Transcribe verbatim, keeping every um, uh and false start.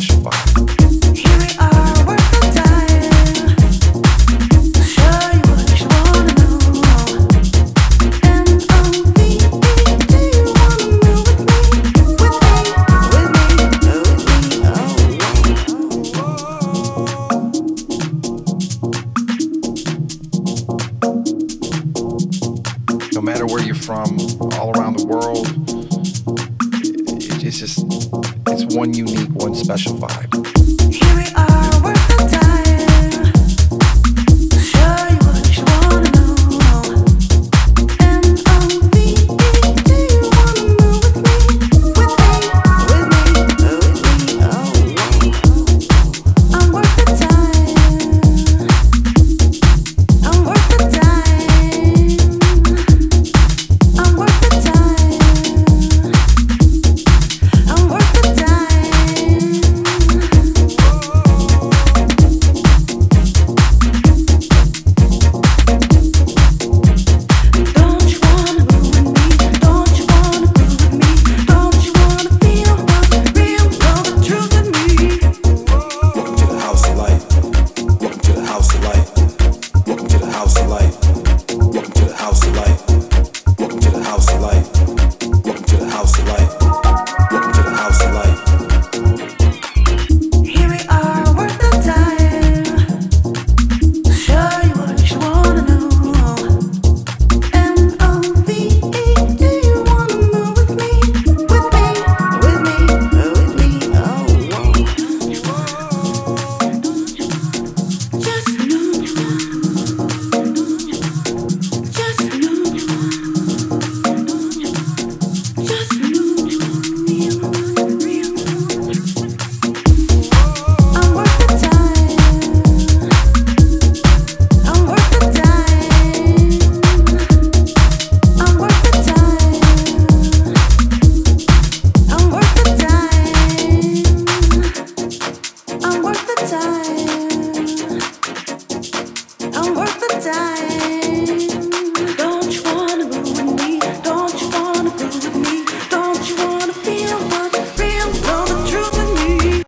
special vibe. Here we are, worth the time. Show you what you wanna know. And on me, do you wanna move with me? With me, with me, with me, oh. No matter where you're from, all around the world, it's just, it's one unique, one special vibe. Here we are, worth the time.